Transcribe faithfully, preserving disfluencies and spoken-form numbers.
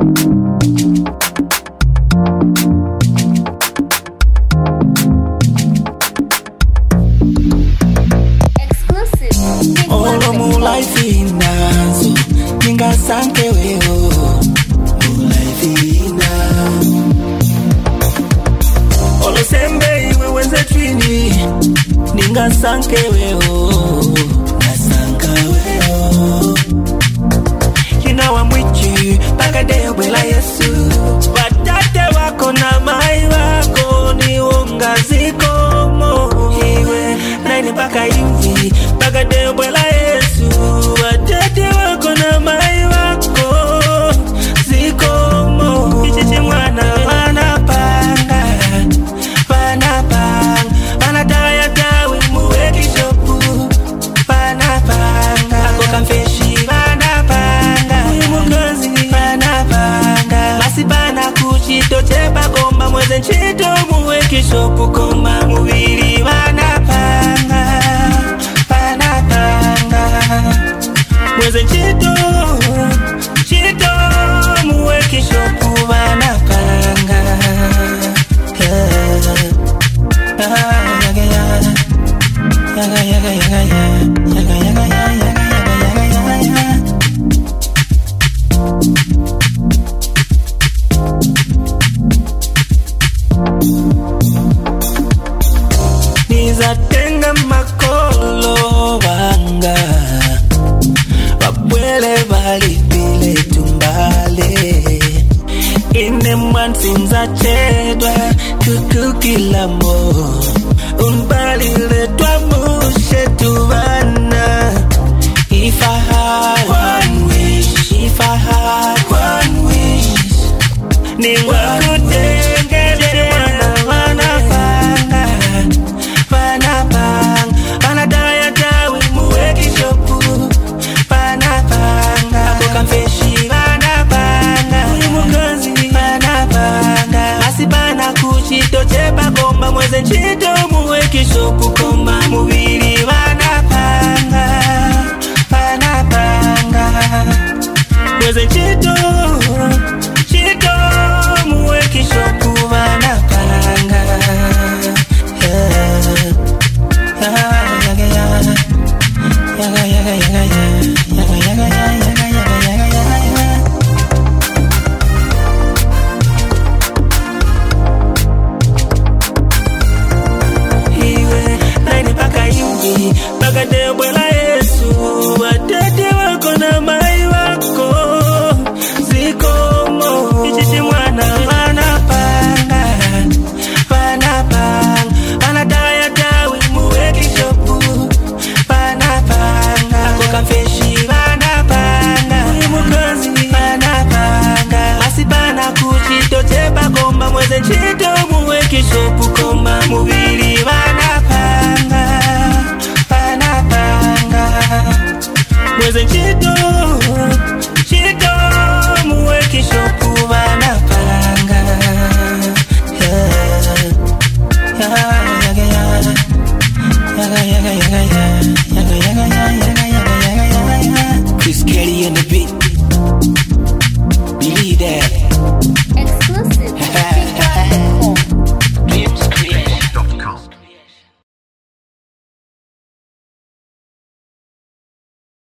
Olo mu life inazo ninga sanke wewe mu life ina Olo sembe iwe wenze twini ninga sanke wewe nasanka wewe Kina wa mwichi paka deo bela Yesu Watate wako na mai wako ni unga ziko mo Iwe naini paka hivi paka deo bela Yesu Watate wako na mai wako ziko mo Ichichi mwana wana panga Wana panga Wana daya tawe muweki shopu Wana panga Ako kamfeshi wana panga Mugozi wana panga Masi bana kuchito chepa komba Mweze nchito muweki shopu komba Muwiri wana panga Wana panga Mweze nchito Chito muweki shopu wana panga Yaga yaga yaga yaga yaga yaga yaga yaga yaga yaga Nizatenga makolo banga Wabwele bali bile tumbale Ine mwansinza chedwa kukukila mo Umbali letwa mushe tuvana If I had one wish If I had one wish Ni wakutengele wana panga Wana panga Wana daya tawe muweki shopu Wana panga Ako kamfeshi wana panga Mugozi wana panga Asibana kuchito chepa komba Mweze nchito muweki shopu komba Muwiri wana panga Wana panga Mweze nchito Chito muweki shopu wana panga Yaga yaga Yaga yaga yaga yaga yaga yaga yaga yaga yaga Iwe naini paka yungi Paka deo la Yesu Watete wako na mai wako Ziko mo Ichichi mwana wana panga Wana panga Wana daya tawe muweki shopu Wana panga Ako kamfeshi wana panga Mugozi wana panga Asibana kuchito chepa komba Mweze nchito muweki shopu komba Muwiri wana panga Wana panga Mweze nchito